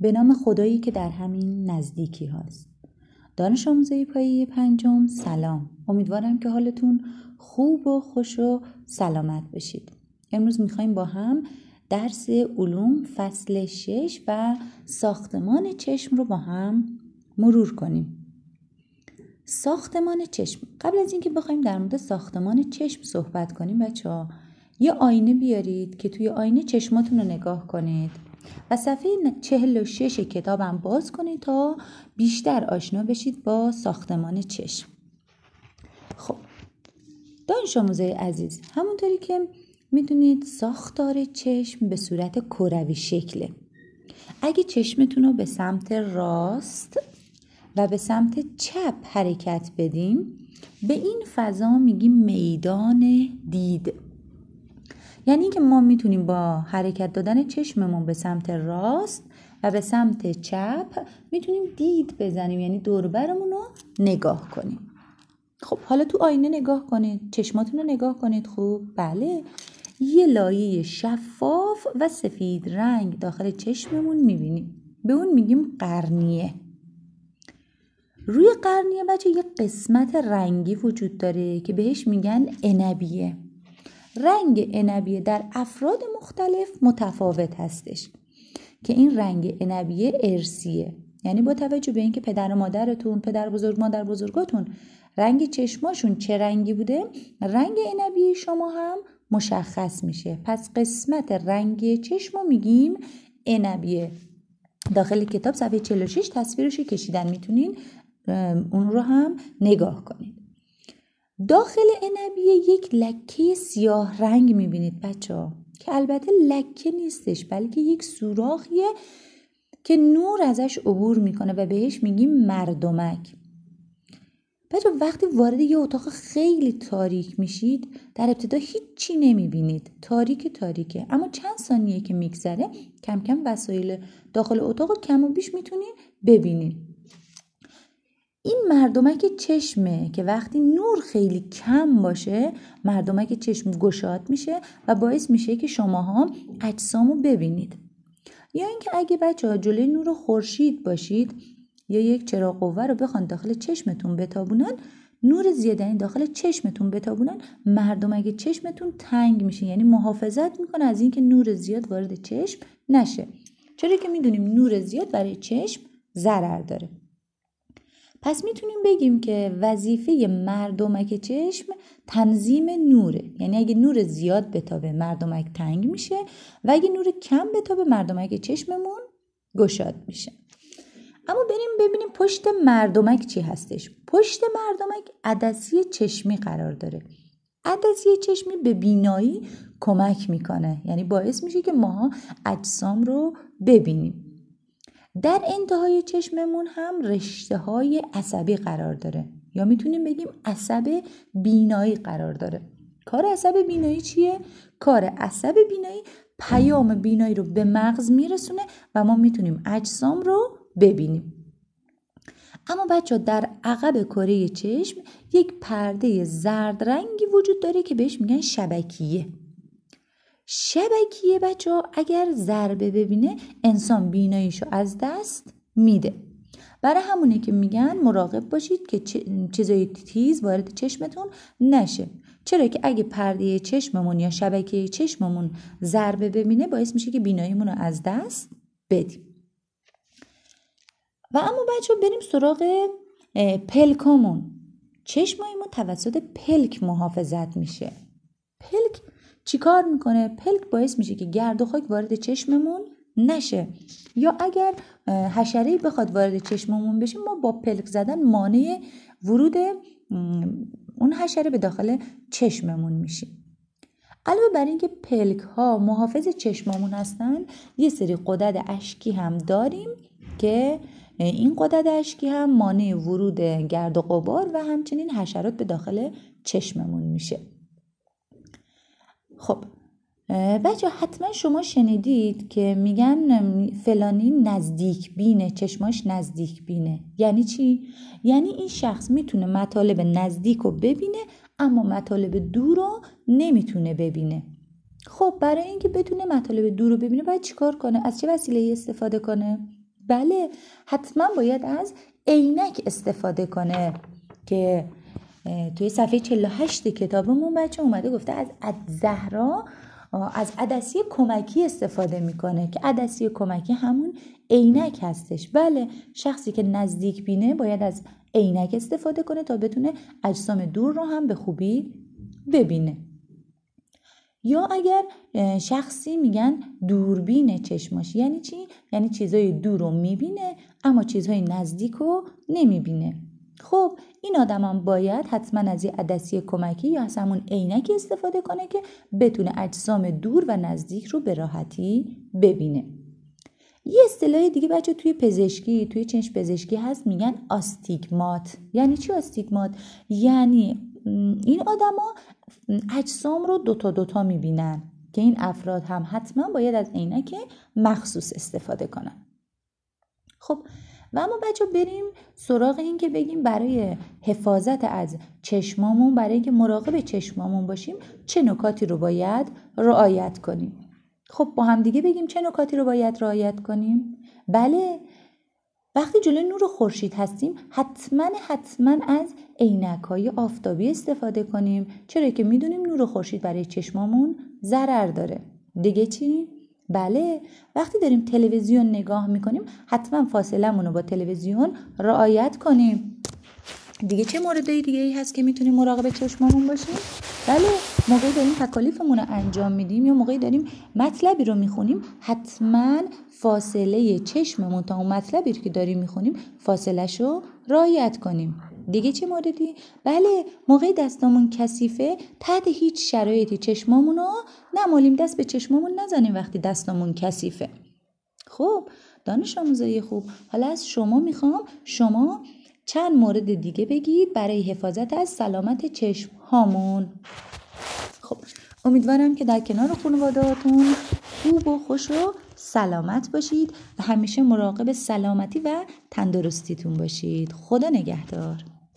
به نام خدایی که در همین نزدیکی هاست. دانش آموزای پایه 5 سلام. امیدوارم که حالتون خوب و خوش و سلامت بشید. امروز میخوایم با هم درس علوم فصل 6 و ساختمان چشم رو با هم مرور کنیم. ساختمان چشم. قبل از اینکه بخوایم در مورد ساختمان چشم صحبت کنیم بچه‌ها، یه آینه بیارید که توی آینه چشماتون رو نگاه کنید و صفحه 46 کتابم باز کنید تا بیشتر آشنا بشید با ساختمان چشم. خب دانش آموزای عزیز، همونطوری که میدونید ساختار چشم به صورت کروی شکله. اگه چشمتون رو به سمت راست و به سمت چپ حرکت بدیم، به این فضا میگیم میدان دید. یعنی که ما میتونیم با حرکت دادن چشممون به سمت راست و به سمت چپ میتونیم دید بزنیم، یعنی دور و برمون رو نگاه کنیم. خب حالا تو آینه نگاه کنید، چشماتون رو نگاه کنید. خوب، بله، یه لایه شفاف و سفید رنگ داخل چشممون میبینیم، به اون میگیم قرنیه. روی قرنیه بچه یه قسمت رنگی وجود داره که بهش میگن عنبیه. رنگ عنبیه در افراد مختلف متفاوت هستش که این رنگ عنبیه ارثیه. یعنی با توجه به اینکه پدر و مادرتون، پدر بزرگ، مادر بزرگاتون رنگ چشماشون چه رنگی بوده، رنگ عنبیه شما هم مشخص میشه. پس قسمت رنگی چشمو میگیم عنبیه. داخل کتاب صفحه 46 تصویرشو کشیدن، میتونین اون رو هم نگاه کنید. داخل عنبیه یک لکه سیاه رنگ میبینید بچه‌ها، که البته لکه نیستش بلکه یک سوراخیه که نور ازش عبور میکنه و بهش میگیم مردمک. بچه‌ها وقتی وارد یه اتاق خیلی تاریک میشید، در ابتدا هیچی نمیبینید، تاریکه، اما چند ثانیه که میگذره کم کم وسایل داخل اتاق کم و بیش میتونید ببینید. این مردمک چشمه که وقتی نور خیلی کم باشه، مردمک چشم گشاد میشه و باعث میشه که شماها اجسامو ببینید. یا اینکه اگه بچه‌ها جلوی نور خورشید باشید یا یک چراغ قوه رو بخوان داخل چشمتون بتابونن، نور زیادی داخل چشمتون بتابونن، مردمک چشمتون تنگ میشه، یعنی محافظت میکنه از اینکه نور زیاد وارد چشم نشه. چرا که میدونیم نور زیاد برای چشم ضرر داره. پس میتونیم بگیم که وظیفه مردمک چشم تنظیم نوره. یعنی اگه نور زیاد بتابه مردمک تنگ میشه و اگه نور کم بتابه مردمک چشممون گشاد میشه. اما بریم ببینیم پشت مردمک چی هستش. پشت مردمک عدسی چشمی قرار داره. عدسی چشمی به بینایی کمک میکنه، یعنی باعث میشه که ماها اجسام رو ببینیم. در انتهای چشممون هم رشته های عصبی قرار داره، یا میتونیم بگیم عصب بینایی قرار داره. کار عصب بینایی چیه؟ کار عصب بینایی پیام بینایی رو به مغز میرسونه و ما میتونیم اجسام رو ببینیم. اما بچه در عقب کره چشم یک پرده زرد رنگی وجود داره که بهش میگن شبکیه. شبکیه بچه‌ها اگر ضربه ببینه انسان بیناییشو از دست میده. برای همونه که میگن مراقب باشید که چیزای تیز وارد چشمتون نشه. چرا که اگه پرده چشممون یا شبکیه چشممون ضربه ببینه باعث میشه که بیناییمون رو از دست بدیم. و اما بچه‌ها بریم سراغ پلکامون. چشمایمون توسط پلک محافظت میشه. پلک چی کار میکنه؟ پلک باعث میشه که گرد و خاک وارد چشممون نشه، یا اگر حشره‌ای بخواد وارد چشممون بشه ما با پلک زدن مانع ورود اون حشره به داخل چشممون میشیم. علاوه بر اینکه پلک ها محافظ چشممون هستن، یه سری غدد اشکی هم داریم که این غدد اشکی هم مانع ورود گرد و غبار و همچنین حشرات به داخل چشممون میشه. خب بچه حتما شما شنیدید که میگن فلانی نزدیک بینه، چشماش نزدیک بینه. یعنی چی؟ یعنی این شخص میتونه مطالب نزدیک رو ببینه اما مطالب دور رو نمیتونه ببینه. خب برای اینکه بتونه مطالب دور رو ببینه باید چیکار کنه؟ از چه وسیله‌ای استفاده کنه؟ بله، حتما باید از عینک استفاده کنه که توی صفحه 48 کتابمون بچه اومده گفته از زهرا از عدسی کمکی استفاده میکنه که عدسی کمکی همون عینک هستش. بله، شخصی که نزدیک بینه باید از عینک استفاده کنه تا بتونه اجسام دور رو هم به خوبی ببینه. یا اگر شخصی میگن دوربین چشماش، یعنی چی؟ یعنی چیزای دور رو میبینه اما چیزهای نزدیک رو نمیبینه. خب این آدم هم باید حتما از یه عدسی کمکی یا از همون عینکی استفاده کنه که بتونه اجسام دور و نزدیک رو به راحتی ببینه. یه اصطلاح دیگه بچه توی پزشکی، توی چشم پزشکی هست، میگن آستیگمات. یعنی چی آستیگمات؟ یعنی این آدما اجسام رو دوتا میبینن که این افراد هم حتما باید از عینک مخصوص استفاده کنن. خب و اما بچه بریم سراغ این که بگیم برای حفاظت از چشمامون، برای اینکه مراقب چشمامون باشیم چه نکاتی رو باید رعایت کنیم. خب با هم دیگه بگیم چه نکاتی رو باید رعایت کنیم. بله، وقتی جلوی نور خورشید هستیم حتما از عینک‌های آفتابی استفاده کنیم، چرا که میدونیم نور خورشید برای چشمامون ضرر داره. دیگه چی؟ بله، وقتی داریم تلویزیون نگاه میکنیم حتما فاصله‌مون رو با تلویزیون رعایت کنیم. دیگه چه موردهای دیگه ای هست که میتونیم مراقب چشمامون باشیم؟ بله، موقعی داریم تکالیفمون رو انجام میدیم یا موقعی داریم مطلبی رو میخونیم حتما فاصله چشممون تا اون مطلبی که داریم میخونیم فاصله‌ش رو رعایت کنیم. دیگه چه موردی؟ بله، موقعی دستامون کثیفه تحت هیچ شرایطی چشمامون رو نمالیم، دست به چشمامون نزنیم وقتی دستامون کثیفه. خب دانش آموزای خوب، حالا از شما میخوام شما چند مورد دیگه بگید برای حفاظت از سلامت چشم هامون. خب امیدوارم که در کنار خانواده‌هاتون خوب و خوش و سلامت باشید و همیشه مراقب سلامتی و تندرستیتون باشید. خدا نگهدار.